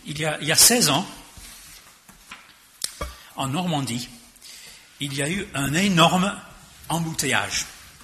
Il y a 16 ans, en Normandie, il y a eu un énorme embouteillage.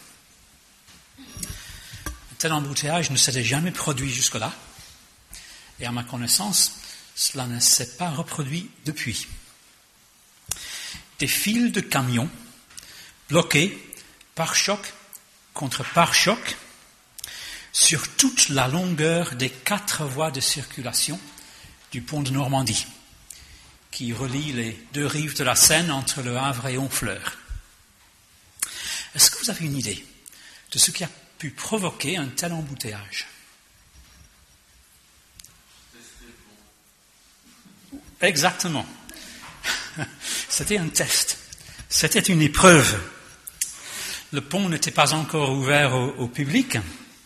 Un tel embouteillage ne s'était jamais produit jusque-là, et à ma connaissance, cela ne s'est pas reproduit depuis. Des files de camions bloqués pare-choc contre pare-choc sur toute la longueur des 4 voies de circulation du pont de Normandie, qui relie les 2 rives de la Seine entre Le Havre et Honfleur. Est-ce que vous avez une idée de ce qui a pu provoquer un tel embouteillage? Exactement. C'était un test. C'était une épreuve. Le pont n'était pas encore ouvert au public.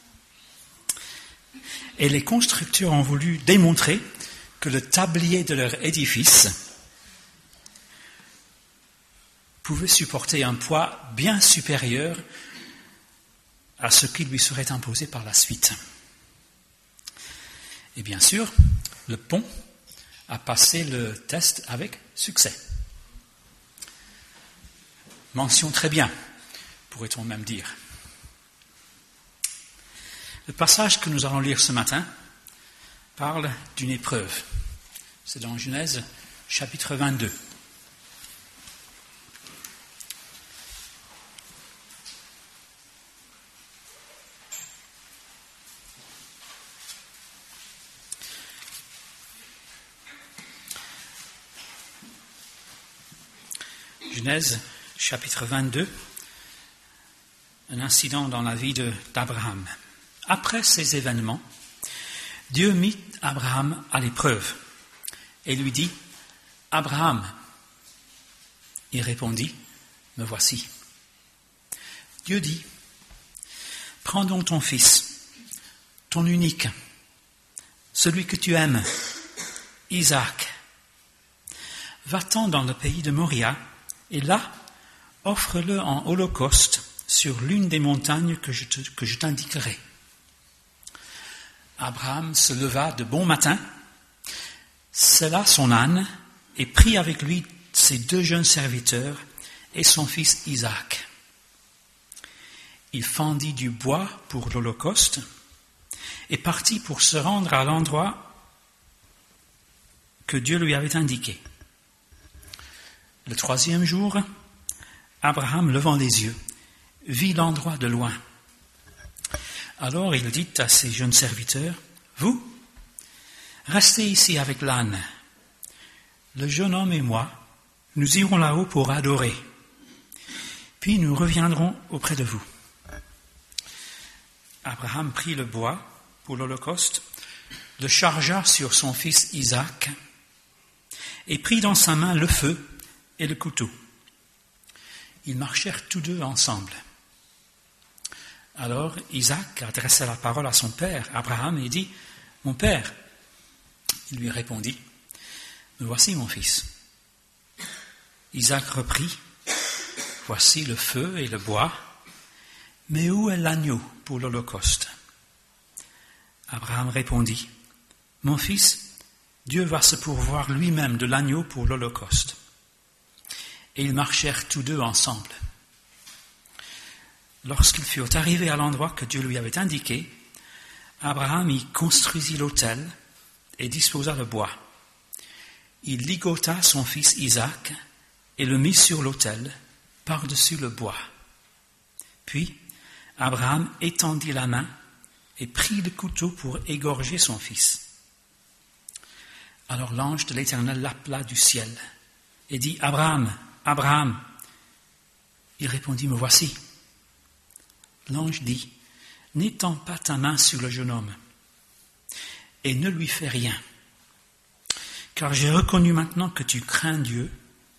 Et les constructeurs ont voulu démontrer que le tablier de leur édifice pouvait supporter un poids bien supérieur à ce qui lui serait imposé par la suite. Et bien sûr, le pont a passé le test avec succès. Mention très bien, pourrait-on même dire. Le passage que nous allons lire ce matin parle d'une épreuve. C'est dans Genèse, chapitre 22. Genèse, chapitre 22, un incident dans la vie d'Abraham. Après ces événements, Dieu mit Abraham à l'épreuve et lui dit « Abraham !» Il répondit « Me voici ». Dieu dit « Prends donc ton fils, ton unique, celui que tu aimes, Isaac. Va-t'en dans le pays de Moria et là, offre-le en holocauste sur l'une des montagnes que je t'indiquerai. » Abraham se leva de bon matin, sella son âne et prit avec lui ses 2 jeunes serviteurs et son fils Isaac. Il fendit du bois pour l'holocauste et partit pour se rendre à l'endroit que Dieu lui avait indiqué. Le 3e jour, Abraham, levant les yeux, vit l'endroit de loin. Alors il dit à ses jeunes serviteurs, « Vous, restez ici avec l'âne. Le jeune homme et moi, nous irons là-haut pour adorer. Puis nous reviendrons auprès de vous. » Abraham prit le bois pour l'holocauste, le chargea sur son fils Isaac et prit dans sa main le feu et le couteau. Ils marchèrent tous 2 ensemble. Alors Isaac adressa la parole à son père, Abraham, et dit « Mon père !» Il lui répondit « Me voici mon fils. » Isaac reprit « Voici le feu et le bois, mais où est l'agneau pour l'holocauste ?» Abraham répondit « Mon fils, Dieu va se pourvoir lui-même de l'agneau pour l'holocauste. » Et ils marchèrent tous 2 ensemble. Lorsqu'ils furent arrivés à l'endroit que Dieu lui avait indiqué, Abraham y construisit l'autel et disposa le bois. Il ligota son fils Isaac et le mit sur l'autel, par-dessus le bois. Puis, Abraham étendit la main et prit le couteau pour égorger son fils. Alors l'ange de l'Éternel l'appela du ciel et dit « Abraham, Abraham !» Il répondit « Me voici. » L'ange dit « N'étends pas ta main sur le jeune homme et ne lui fais rien, car j'ai reconnu maintenant que tu crains Dieu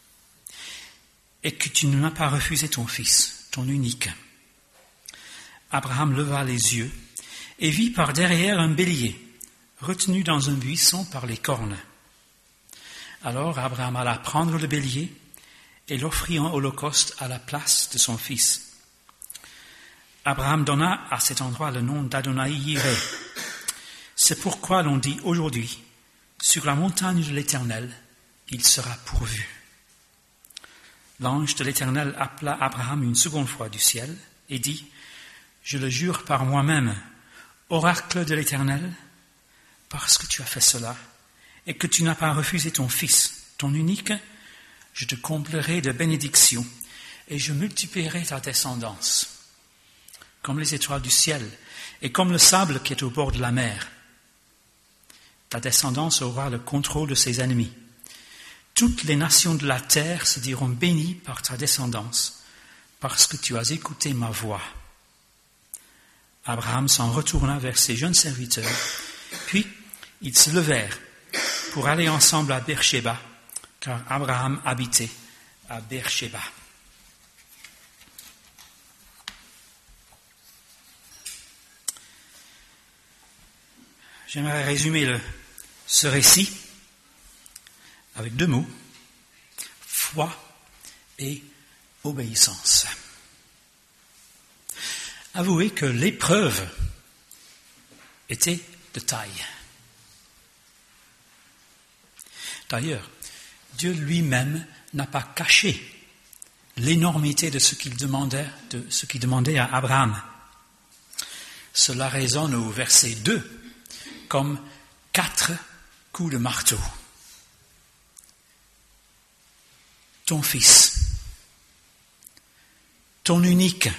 et que tu ne m'as pas refusé ton fils, ton unique. » Abraham leva les yeux et vit par derrière un bélier, retenu dans un buisson par les cornes. Alors Abraham alla prendre le bélier et l'offrit en holocauste à la place de son fils. Abraham donna à cet endroit le nom d'Adonai Yireh. C'est pourquoi l'on dit aujourd'hui, sur la montagne de l'Éternel, il sera pourvu. L'ange de l'Éternel appela Abraham une seconde fois du ciel et dit, je le jure par moi-même, oracle de l'Éternel, parce que tu as fait cela et que tu n'as pas refusé ton fils, ton unique, je te comblerai de bénédictions et je multiplierai ta descendance, comme les étoiles du ciel et comme le sable qui est au bord de la mer. Ta descendance aura le contrôle de ses ennemis. Toutes les nations de la terre se diront bénies par ta descendance, parce que tu as écouté ma voix. Abraham s'en retourna vers ses jeunes serviteurs, puis ils se levèrent pour aller ensemble à Beersheba, car Abraham habitait à Beersheba. J'aimerais résumer ce récit avec 2 mots, foi et obéissance. Avouez que l'épreuve était de taille. D'ailleurs, Dieu lui-même n'a pas caché l'énormité de ce qu'il demandait à Abraham. Cela résonne au verset 2 comme 4 coups de marteau. Ton fils, ton unique,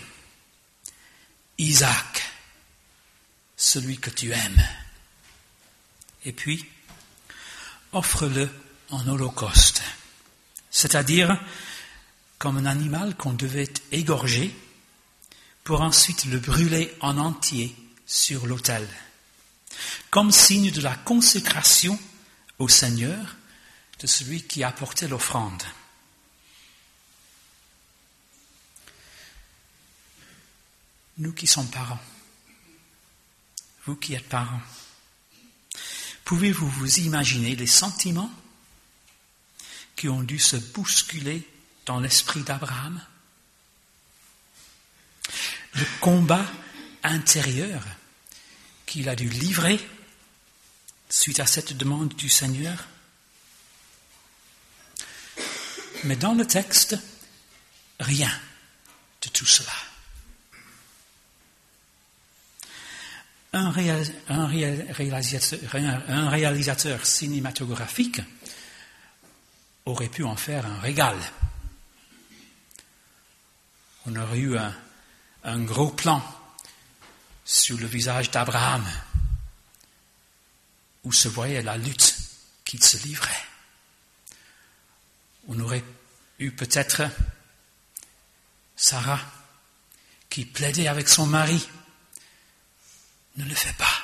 Isaac, celui que tu aimes. Et puis, offre-le en holocauste, c'est-à-dire comme un animal qu'on devait égorger pour ensuite le brûler en entier sur l'autel, comme signe de la consécration au Seigneur de celui qui apportait l'offrande. Nous qui sommes parents, vous qui êtes parents, pouvez-vous vous imaginer les sentiments qui ont dû se bousculer dans l'esprit d'Abraham? Le combat intérieur qu'il a dû livrer suite à cette demande du Seigneur. Mais dans le texte, rien de tout cela. Un réalisateur cinématographique aurait pu en faire un régal. On aurait eu un gros plan sur le visage d'Abraham où se voyait la lutte qu'il se livrait. On aurait eu peut-être Sarah qui plaidait avec son mari. Ne le fais pas.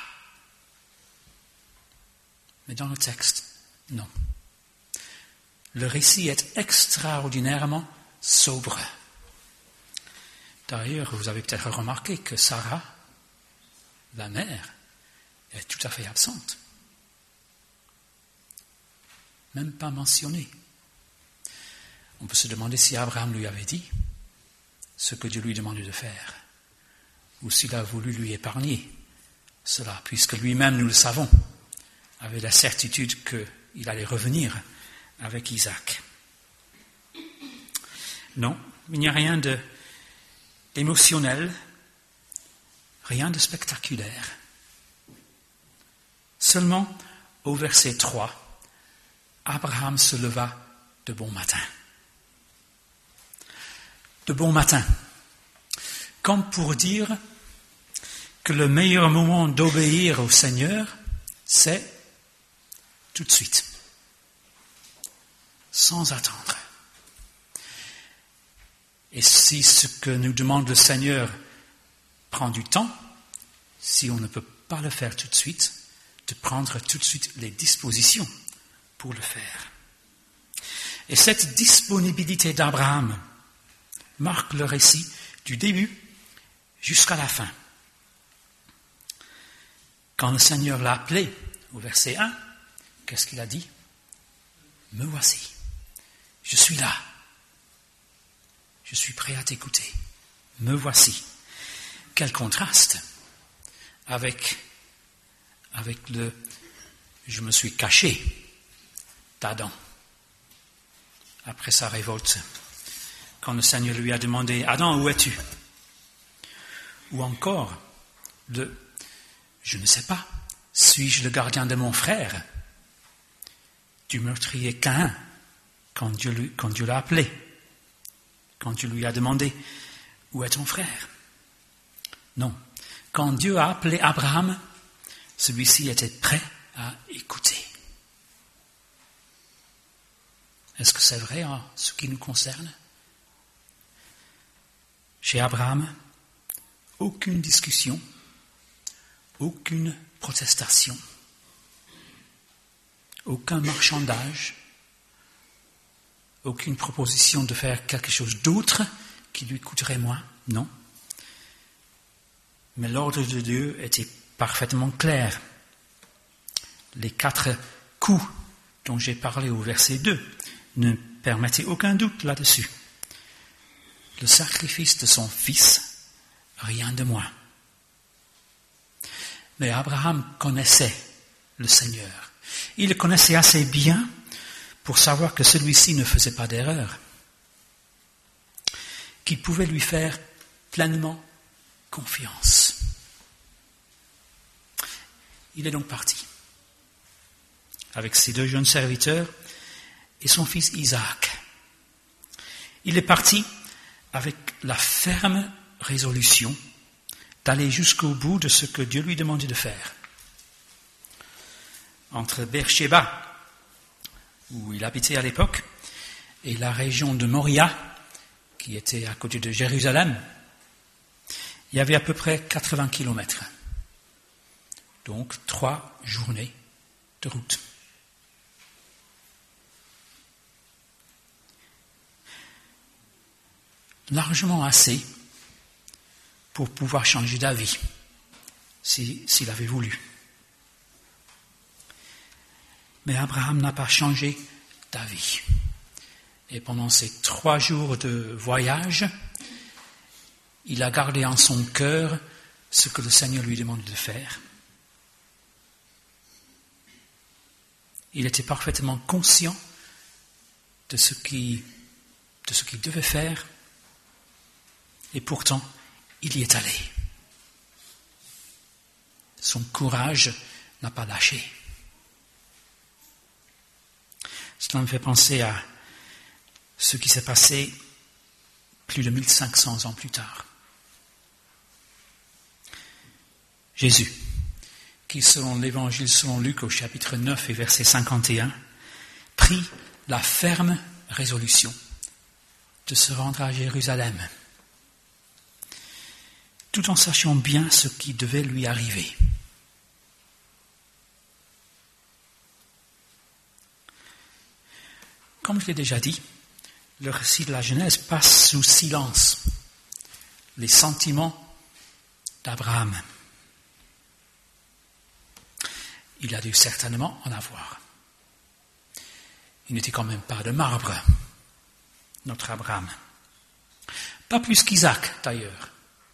Mais dans le texte, non. Le récit est extraordinairement sobre. D'ailleurs, vous avez peut-être remarqué que Sarah, la mère, est tout à fait absente. Même pas mentionnée. On peut se demander si Abraham lui avait dit ce que Dieu lui demandait de faire, ou s'il a voulu lui épargner cela, puisque lui-même, nous le savons, avait la certitude qu'il allait revenir avec Isaac. Non, il n'y a rien d'émotionnel, rien de spectaculaire. Seulement, au verset 3, Abraham se leva de bon matin. De bon matin, comme pour dire que le meilleur moment d'obéir au Seigneur, c'est tout de suite, sans attendre. Et si ce que nous demande le Seigneur prend du temps, si on ne peut pas le faire tout de suite, de prendre tout de suite les dispositions pour le faire. Et cette disponibilité d'Abraham marque le récit du début jusqu'à la fin. Quand le Seigneur l'a appelé, au verset 1, qu'est-ce qu'il a dit? Me voici, je suis là, je suis prêt à t'écouter, me voici. Quel contraste avec le je me suis caché d'Adam après sa révolte, quand le Seigneur lui a demandé « Adam, où es-tu » Ou encore, je ne sais pas, suis-je le gardien de mon frère, du meurtrier Caïn, quand Dieu l'a appelé, quand Dieu lui a demandé « Où est ton frère ?» Non, quand Dieu a appelé Abraham, celui-ci était prêt à écouter. Est-ce que c'est vrai en ce qui nous concerne? Chez Abraham, aucune discussion, aucune protestation, aucun marchandage, aucune proposition de faire quelque chose d'autre qui lui coûterait moins, non. Mais l'ordre de Dieu était parfaitement clair. Les 4 coups dont j'ai parlé au verset 2 ne permettaient aucun doute là-dessus. Le sacrifice de son fils, rien de moins. Mais Abraham connaissait le Seigneur. Il le connaissait assez bien pour savoir que celui-ci ne faisait pas d'erreur, qu'il pouvait lui faire pleinement confiance. Il est donc parti avec ses 2 jeunes serviteurs et son fils Isaac. Il est parti avec la ferme résolution d'aller jusqu'au bout de ce que Dieu lui demandait de faire. Entre Beersheba, où il habitait à l'époque, et la région de Moria, qui était à côté de Jérusalem, il y avait à peu près 80 kilomètres. Donc 3 journées de route. Largement assez pour pouvoir changer d'avis, s'il avait voulu. Mais Abraham n'a pas changé d'avis. Et pendant ces 3 jours de voyage, il a gardé en son cœur ce que le Seigneur lui demande de faire. Il était parfaitement conscient de ce qu'il devait faire, et pourtant, il y est allé. Son courage n'a pas lâché. Cela me fait penser à ce qui s'est passé plus de 1500 ans plus tard. Jésus, qui selon l'évangile selon Luc au chapitre 9 et verset 51, prit la ferme résolution de se rendre à Jérusalem, tout en sachant bien ce qui devait lui arriver. Comme je l'ai déjà dit, le récit de la Genèse passe sous silence les sentiments d'Abraham. Il a dû certainement en avoir. Il n'était quand même pas de marbre, notre Abraham. Pas plus qu'Isaac, d'ailleurs.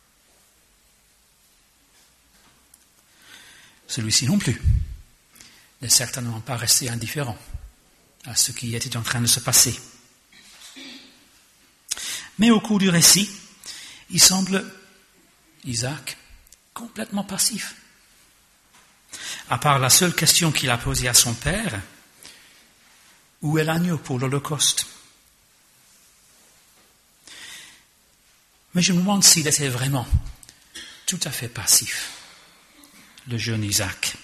Celui-ci non plus n'est certainement pas resté indifférent à ce qui était en train de se passer. Mais au cours du récit, il semble, Isaac, complètement passif. À part la seule question qu'il a posée à son père, où est l'agneau pour l'Holocauste? Mais je me demande s'il était vraiment tout à fait passif, le jeune Isaac.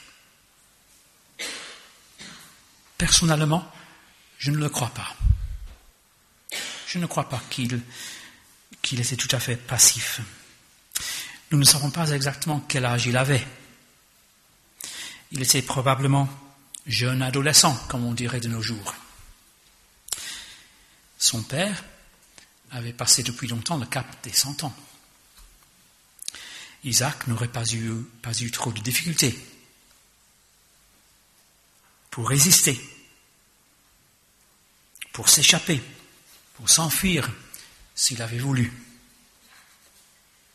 Personnellement, je ne le crois pas. Je ne crois pas qu'il était tout à fait passif. Nous ne savons pas exactement quel âge il avait. Il était probablement jeune adolescent, comme on dirait de nos jours. Son père avait passé depuis longtemps le cap des 100 ans. Isaac n'aurait pas eu trop de difficultés pour résister, pour s'échapper, pour s'enfuir s'il avait voulu.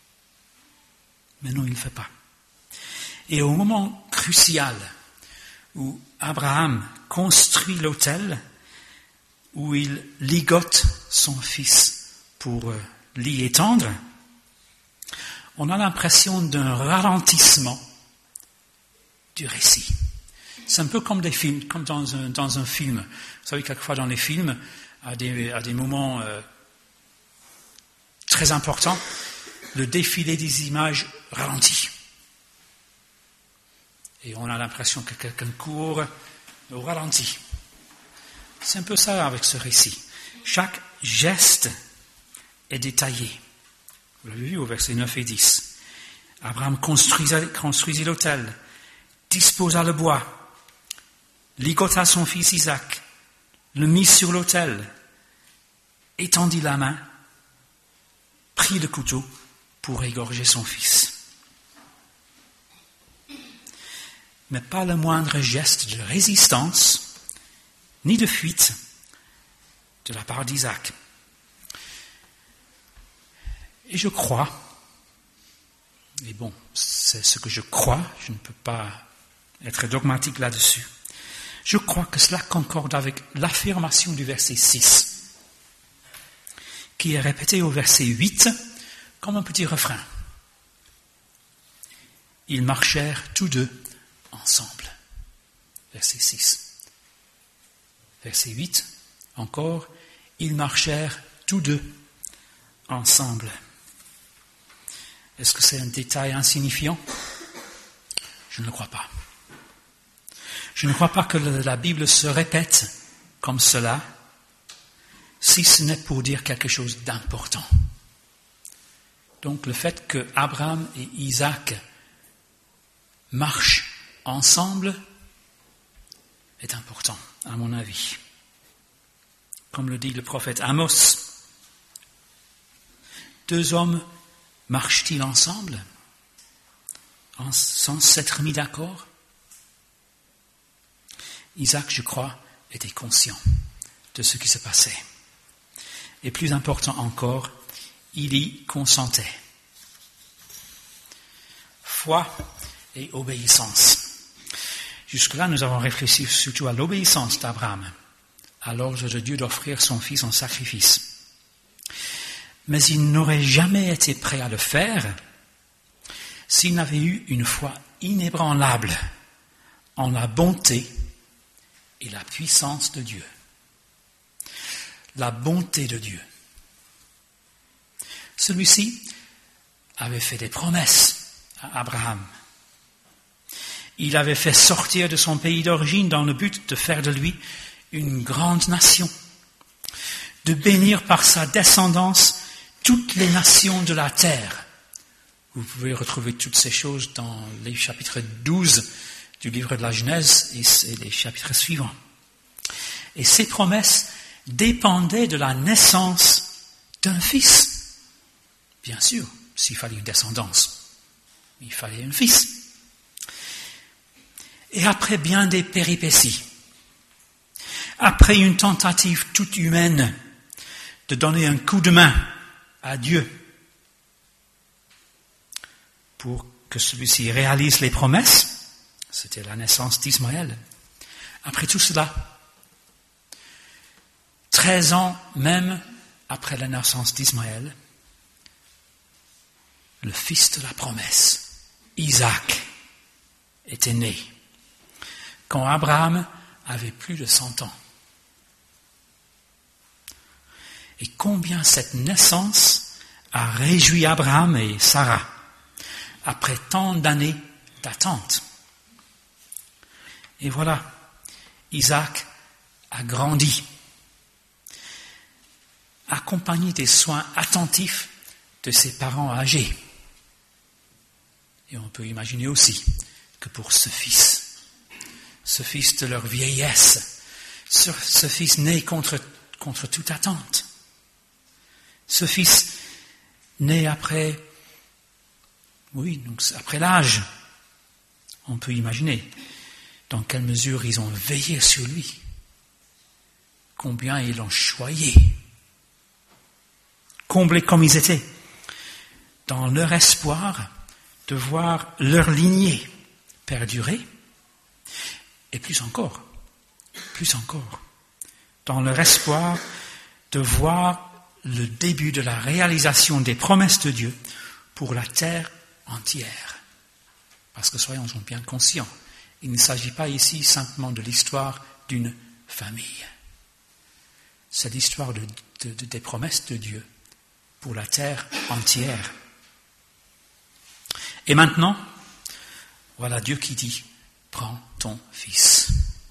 Mais non, il ne le fait pas. Et au moment crucial où Abraham construit l'autel, où il ligote son fils pour l'y étendre, on a l'impression d'un ralentissement du récit. C'est un peu comme des films, comme dans un film. Vous savez, quelquefois dans les films, à des moments très importants, le défilé des images ralentit. Et on a l'impression que quelqu'un court au ralenti. C'est un peu ça avec ce récit. Chaque geste est détaillé. Vous l'avez vu au verset 9 et 10. Abraham construisit l'autel, disposa le bois, ligota son fils Isaac, le mit sur l'autel, étendit la main, prit le couteau pour égorger son fils. Mais pas le moindre geste de résistance, ni de fuite de la part d'Isaac. Et je crois, et bon, c'est ce que je crois, je ne peux pas être dogmatique là-dessus, je crois que cela concorde avec l'affirmation du verset 6, qui est répétée au verset 8 comme un petit refrain. Ils marchèrent tous deux ensemble. Verset 6. Verset 8, encore, ils marchèrent tous deux ensemble. Est-ce que c'est un détail insignifiant? Je ne le crois pas. Je ne crois pas que la Bible se répète comme cela, si ce n'est pour dire quelque chose d'important. Donc le fait que Abraham et Isaac marchent ensemble est important, à mon avis. Comme le dit le prophète Amos, deux hommes marchent-ils ensemble sans s'être mis d'accord? Isaac, je crois, était conscient de ce qui se passait. Et plus important encore, il y consentait. Foi et obéissance. Jusque-là, nous avons réfléchi surtout à l'obéissance d'Abraham, à l'ordre de Dieu d'offrir son fils en sacrifice. Mais il n'aurait jamais été prêt à le faire s'il n'avait eu une foi inébranlable en la bonté et la puissance de Dieu. La bonté de Dieu. Celui-ci avait fait des promesses à Abraham. Il avait fait sortir de son pays d'origine dans le but de faire de lui une grande nation, de bénir par sa descendance toutes les nations de la terre. Vous pouvez retrouver toutes ces choses dans les chapitres 12 du livre de la Genèse et les chapitres suivants. Et ces promesses dépendaient de la naissance d'un fils. Bien sûr, s'il fallait une descendance, il fallait un fils. Et après bien des péripéties, après une tentative toute humaine de donner un coup de main à Dieu pour que celui-ci réalise les promesses, c'était la naissance d'Ismaël. Après tout cela, 13 ans même après la naissance d'Ismaël, le fils de la promesse, Isaac, était né, quand Abraham avait plus de 100 ans. Et combien cette naissance a réjoui Abraham et Sarah, après tant d'années d'attente. Et voilà, Isaac a grandi, accompagné des soins attentifs de ses parents âgés. Et on peut imaginer aussi que pour ce fils de leur vieillesse, ce fils né contre toute attente, ce fils né après l'âge, on peut imaginer dans quelle mesure ils ont veillé sur lui, combien ils l'ont choyé, comblés comme ils étaient, dans leur espoir de voir leur lignée perdurer et plus encore, dans leur espoir de voir le début de la réalisation des promesses de Dieu pour la terre entière. Parce que soyons bien conscients, il ne s'agit pas ici simplement de l'histoire d'une famille. C'est l'histoire des promesses de Dieu pour la terre entière. Et maintenant, voilà Dieu qui dit, prends ton fils,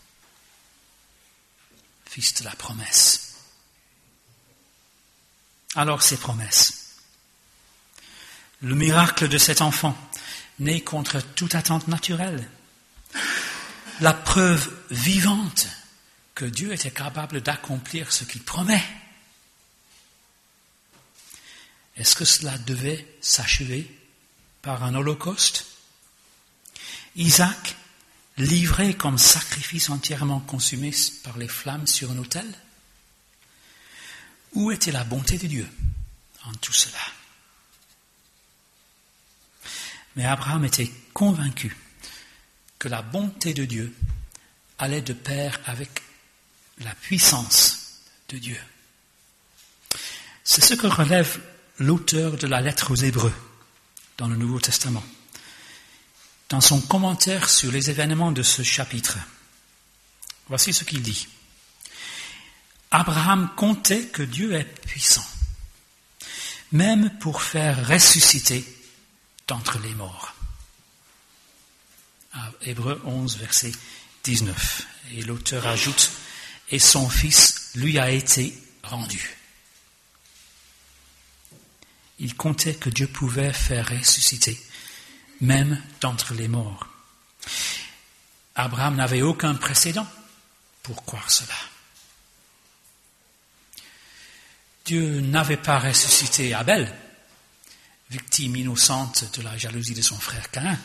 fils de la promesse. Alors ces promesses, le miracle de cet enfant, né contre toute attente naturelle, la preuve vivante que Dieu était capable d'accomplir ce qu'il promet. Est-ce que cela devait s'achever par un holocauste? Isaac, livré comme sacrifice entièrement consumé par les flammes sur un autel? Où était la bonté de Dieu en tout cela? Mais Abraham était convaincu que la bonté de Dieu allait de pair avec la puissance de Dieu. C'est ce que relève l'auteur de la lettre aux Hébreux dans le Nouveau Testament, dans son commentaire sur les événements de ce chapitre. Voici ce qu'il dit. Abraham comptait que Dieu est puissant, même pour faire ressusciter d'entre les morts. Hébreux 11, verset 19. Et l'auteur ajoute, et son fils lui a été rendu. Il comptait que Dieu pouvait faire ressusciter, même d'entre les morts. Abraham n'avait aucun précédent pour croire cela. Dieu n'avait pas ressuscité Abel, victime innocente de la jalousie de son frère Caïn.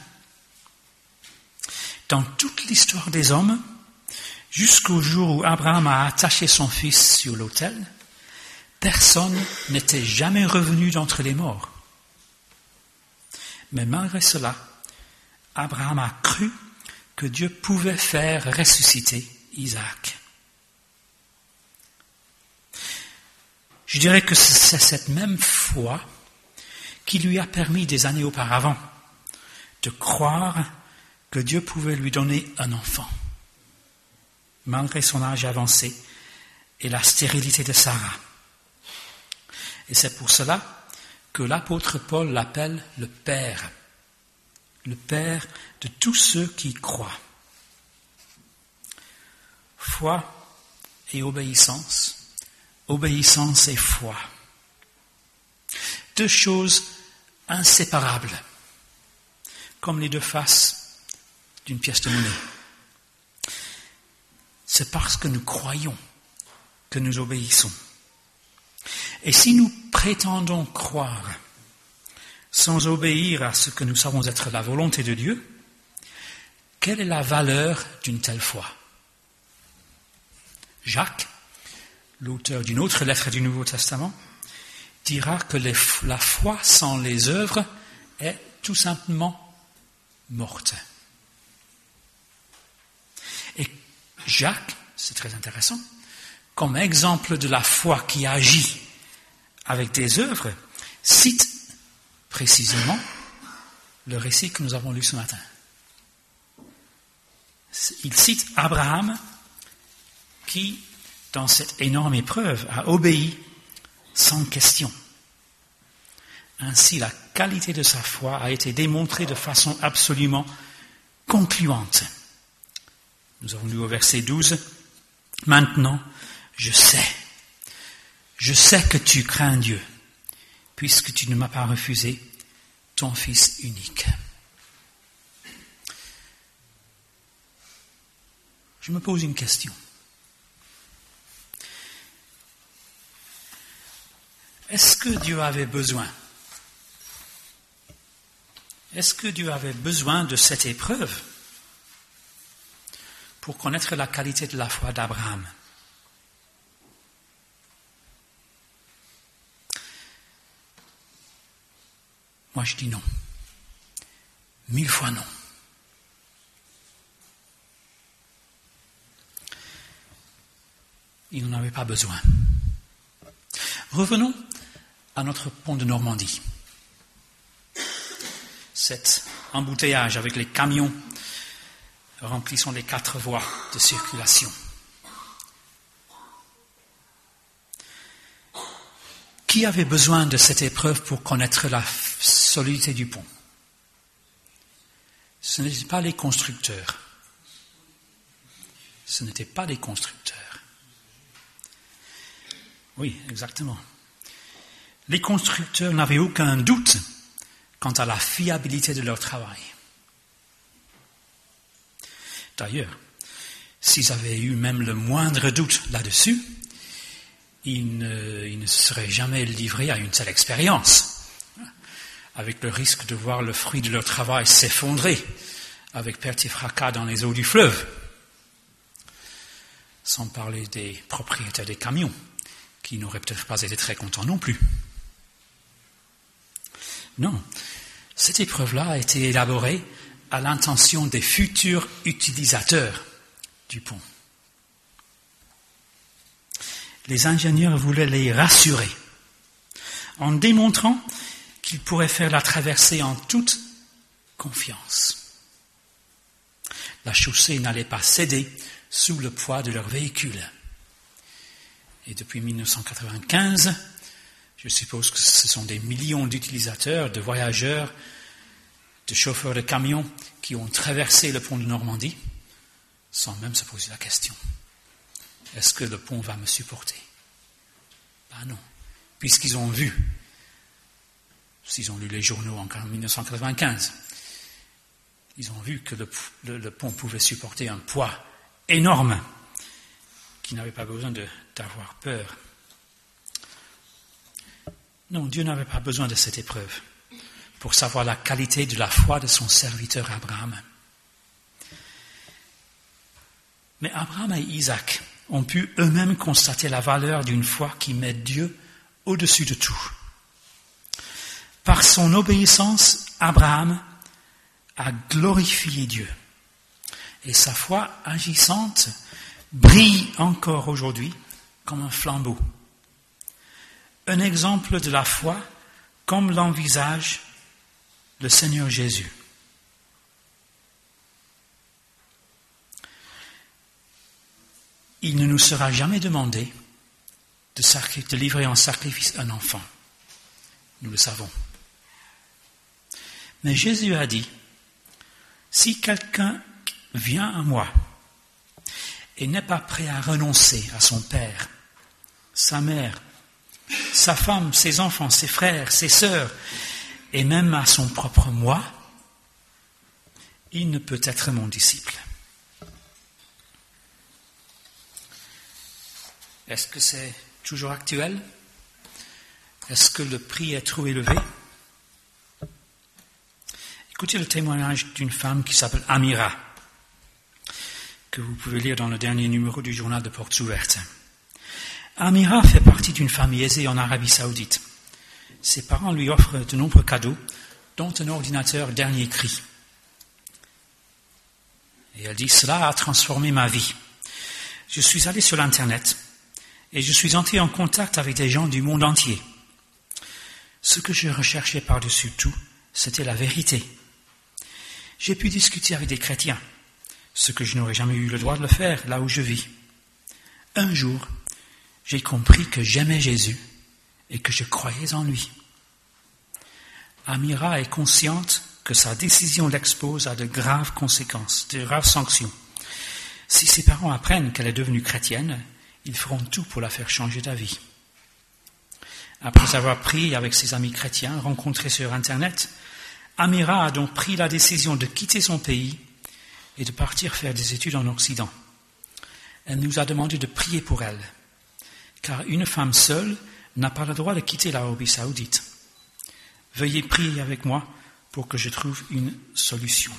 Dans toute l'histoire des hommes, jusqu'au jour où Abraham a attaché son fils sur l'autel, personne n'était jamais revenu d'entre les morts. Mais malgré cela, Abraham a cru que Dieu pouvait faire ressusciter Isaac. Je dirais que c'est cette même foi qui lui a permis des années auparavant de croire que Dieu pouvait lui donner un enfant, malgré son âge avancé et la stérilité de Sarah. Et c'est pour cela que l'apôtre Paul l'appelle le Père de tous ceux qui croient. Foi et obéissance, obéissance et foi. Deux choses inséparables, comme les deux faces d'une pièce de monnaie. C'est parce que nous croyons que nous obéissons. Et si nous prétendons croire sans obéir à ce que nous savons être la volonté de Dieu, quelle est la valeur d'une telle foi? Jacques, l'auteur d'une autre lettre du Nouveau Testament, dira que la foi sans les œuvres est tout simplement morte. Et Jacques, c'est très intéressant, comme exemple de la foi qui agit avec des œuvres, cite précisément le récit que nous avons lu ce matin. Il cite Abraham qui, dans cette énorme épreuve, a obéi sans question. Ainsi, la qualité de sa foi a été démontrée de façon absolument concluante. Nous avons lu au verset 12, « Maintenant, je sais que tu crains Dieu, puisque tu ne m'as pas refusé ton Fils unique. » Je me pose une question. Est-ce que Dieu avait besoin de cette épreuve pour connaître la qualité de la foi d'Abraham? Moi, je dis non. 1000 fois non. Il n'en avait pas besoin. Revenons à notre pont de Normandie. Cet embouteillage avec les camions remplissant les 4 voies de circulation. Qui avait besoin de cette épreuve pour connaître la solidité du pont? Ce n'étaient pas les constructeurs. Ce n'étaient pas les constructeurs. Oui, exactement. Les constructeurs n'avaient aucun doute quant à la fiabilité de leur travail. D'ailleurs, s'ils avaient eu même le moindre doute là-dessus, ils ne seraient jamais livrés à une telle expérience, avec le risque de voir le fruit de leur travail s'effondrer avec perte et fracas dans les eaux du fleuve, sans parler des propriétaires des camions, qui n'auraient peut-être pas été très contents non plus. Non, cette épreuve-là a été élaborée à l'intention des futurs utilisateurs du pont. Les ingénieurs voulaient les rassurer en démontrant qu'ils pourraient faire la traversée en toute confiance. La chaussée n'allait pas céder sous le poids de leur véhicule. Et depuis 1995, je suppose que ce sont des millions d'utilisateurs, de voyageurs, de chauffeurs de camions qui ont traversé le pont de Normandie sans même se poser la question. Est-ce que le pont va me supporter? Ben non, puisqu'ils ont vu, s'ils ont lu les journaux en 1995, ils ont vu que le pont pouvait supporter un poids énorme, qu'ils n'avaient pas besoin d'avoir peur. Non, Dieu n'avait pas besoin de cette épreuve pour savoir la qualité de la foi de son serviteur Abraham. Mais Abraham et Isaac ont pu eux-mêmes constater la valeur d'une foi qui met Dieu au-dessus de tout. Par son obéissance, Abraham a glorifié Dieu. Et sa foi agissante brille encore aujourd'hui comme un flambeau. Un exemple de la foi comme l'envisage le Seigneur Jésus. Il ne nous sera jamais demandé de livrer en sacrifice un enfant. Nous le savons. Mais Jésus a dit, si quelqu'un vient à moi et n'est pas prêt à renoncer à son père, sa mère, sa femme, ses enfants, ses frères, ses sœurs, et même à son propre moi, il ne peut être mon disciple. Est-ce que c'est toujours actuel? Est-ce que le prix est trop élevé? Écoutez le témoignage d'une femme qui s'appelle Amira, que vous pouvez lire dans le dernier numéro du journal de Portes Ouvertes. Amira fait partie d'une famille aisée en Arabie Saoudite. Ses parents lui offrent de nombreux cadeaux, dont un ordinateur dernier cri. Et elle dit, cela a transformé ma vie. Je suis allée sur l'Internet et je suis entrée en contact avec des gens du monde entier. Ce que je recherchais par-dessus tout, c'était la vérité. J'ai pu discuter avec des chrétiens, ce que je n'aurais jamais eu le droit de le faire là où je vis. Un jour, j'ai compris que j'aimais Jésus et que je croyais en lui. Amira est consciente que sa décision l'expose à de graves conséquences, de graves sanctions. Si ses parents apprennent qu'elle est devenue chrétienne, ils feront tout pour la faire changer d'avis. Après avoir prié avec ses amis chrétiens rencontrés sur Internet, Amira a donc pris la décision de quitter son pays et de partir faire des études en Occident. Elle nous a demandé de prier pour elle, car une femme seule n'a pas le droit de quitter l'Arabie Saoudite. Veuillez prier avec moi pour que je trouve une solution.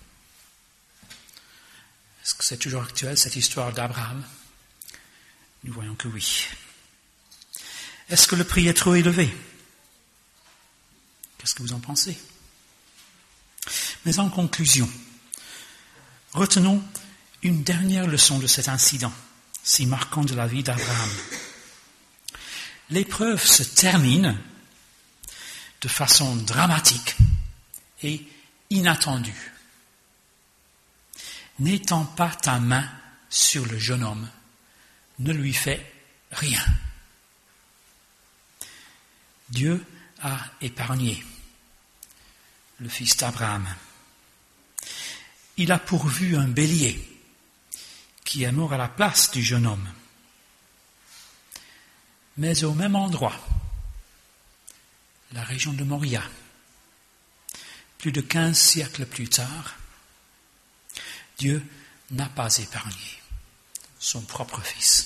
Est-ce que c'est toujours actuel, cette histoire d'Abraham? Nous voyons que oui. Est-ce que le prix est trop élevé? Qu'est-ce que vous en pensez? Mais en conclusion, retenons une dernière leçon de cet incident si marquant de la vie d'Abraham. L'épreuve se termine de façon dramatique et inattendue. N'étends pas ta main sur le jeune homme, ne lui fais rien. Dieu a épargné le fils d'Abraham. Il a pourvu un bélier qui est mort à la place du jeune homme. Mais au même endroit, la région de Moria, plus de 15 siècles plus tard, Dieu n'a pas épargné son propre fils.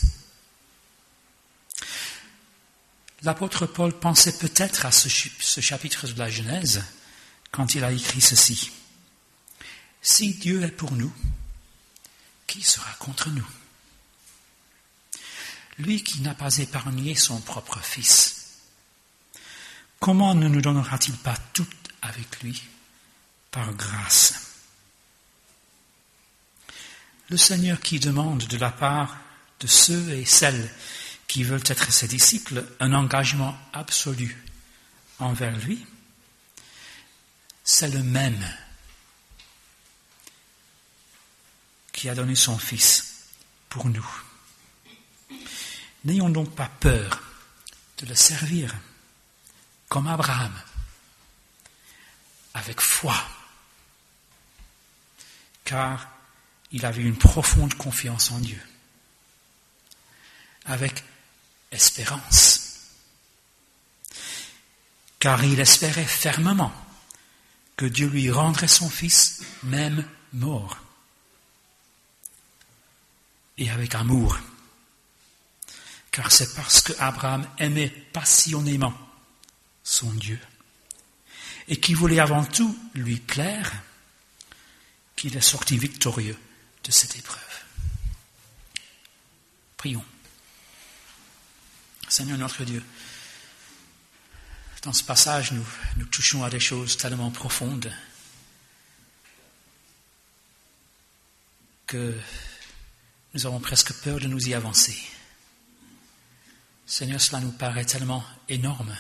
L'apôtre Paul pensait peut-être à ce chapitre de la Genèse quand il a écrit ceci. Si Dieu est pour nous, qui sera contre nous? Lui qui n'a pas épargné son propre fils, comment ne nous donnera-t-il pas tout avec lui par grâce? Le Seigneur qui demande de la part de ceux et celles qui veulent être ses disciples un engagement absolu envers lui, c'est le même qui a donné son Fils pour nous. N'ayons donc pas peur de le servir comme Abraham, avec foi, car il avait une profonde confiance en Dieu, avec espérance, car il espérait fermement que Dieu lui rendrait son Fils, même mort, et avec amour, car c'est parce que Abraham aimait passionnément son Dieu et qu'il voulait avant tout lui plaire qu'il est sorti victorieux de cette épreuve. Prions. Seigneur notre Dieu, dans ce passage, nous touchons à des choses tellement profondes que nous avons presque peur de nous y avancer. Seigneur, cela nous paraît tellement énorme.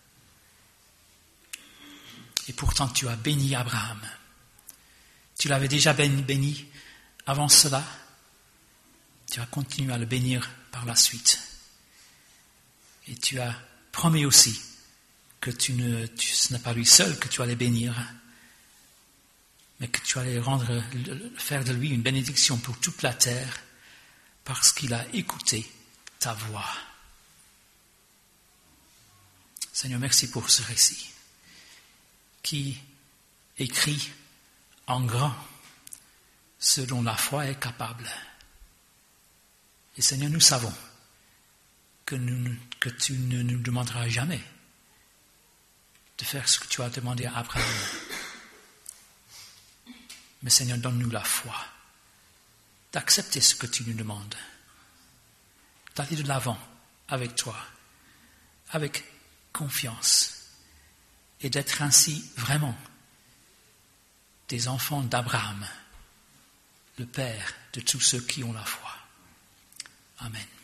Et pourtant, tu as béni Abraham. Tu l'avais déjà béni avant cela. Tu as continué à le bénir par la suite. Et tu as promis aussi que ce n'est pas lui seul que tu allais bénir, mais que tu allais faire de lui une bénédiction pour toute la terre, parce qu'il a écouté ta voix. Seigneur, merci pour ce récit qui écrit en grand ce dont la foi est capable. Et Seigneur, nous savons que tu ne nous demanderas jamais de faire ce que tu as demandé à Abraham. Mais Seigneur, donne-nous la foi d'accepter ce que tu nous demandes, d'aller de l'avant avec toi, avec confiance, et d'être ainsi vraiment des enfants d'Abraham, le père de tous ceux qui ont la foi. Amen.